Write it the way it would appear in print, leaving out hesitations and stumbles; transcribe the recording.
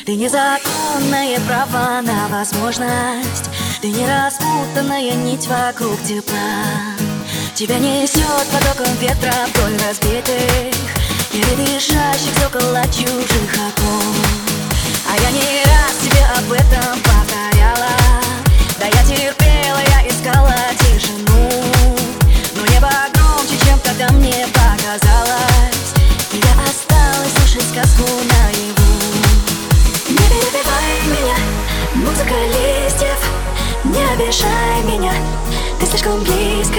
Ты незаконное право на возможность, ты не распутанная нить вокруг тепла. Тебя несет потоком ветра вдоль разбитых и дышащих около чужих окон. А я не раз тебе об этом повторяла. Да я терпела, я искала тишину, но небо громче, чем тогда мне показалось. И я осталась слушать сказку наяву. Не перебивай меня, музыка листьев, не обижай меня, ты слишком близко.